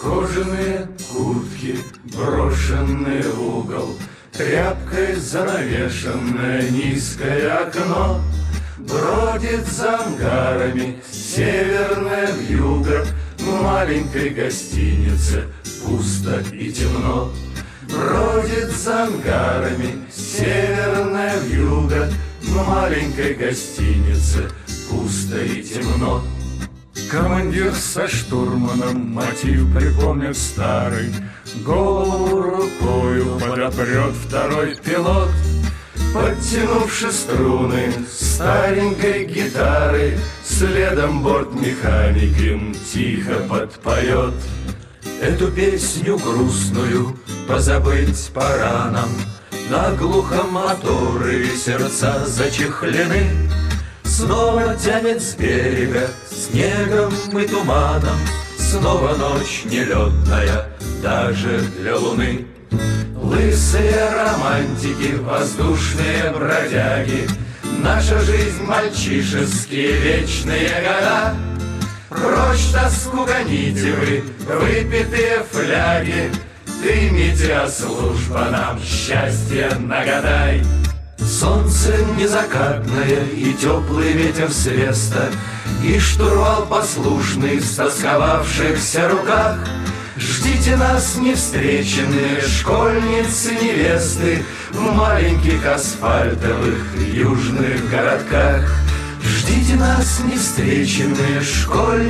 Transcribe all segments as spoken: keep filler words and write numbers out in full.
Кожаные куртки, брошенные в угол, тряпкой занавешенное низкое окно. Бродит за ангарами северное вьюга, в маленькой гостинице пусто и темно. Бродит за ангарами северная вьюга, в маленькой гостинице пусто и темно. Командир со штурманом мотив припомнит старый, голову рукою подопрет второй пилот. Подтянувши струны старенькой гитары, следом бортмехаником тихо подпоет. Эту песню грустную позабыть пора нам, наглухо моторы сердца зачехлены. Снова тянет с берега снегом и туманом, снова ночь нелетная даже для луны. Лысые романтики, воздушные бродяги, наша жизнь мальчишеские вечные года. Прочь тоску гоните вы, выпитые фляги, дымите, а служба нам счастье нагадай. Солнце незакатное и теплый ветер с веста, и штурвал послушный в стосковавшихся руках. Ждите нас, невстреченные школьницы-невесты, в маленьких асфальтовых южных городках. Ждите нас, невстреченные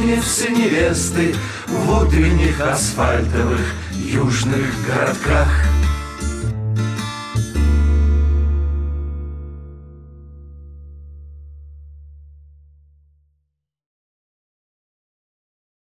школьницы-невесты, в утренних асфальтовых южных городках.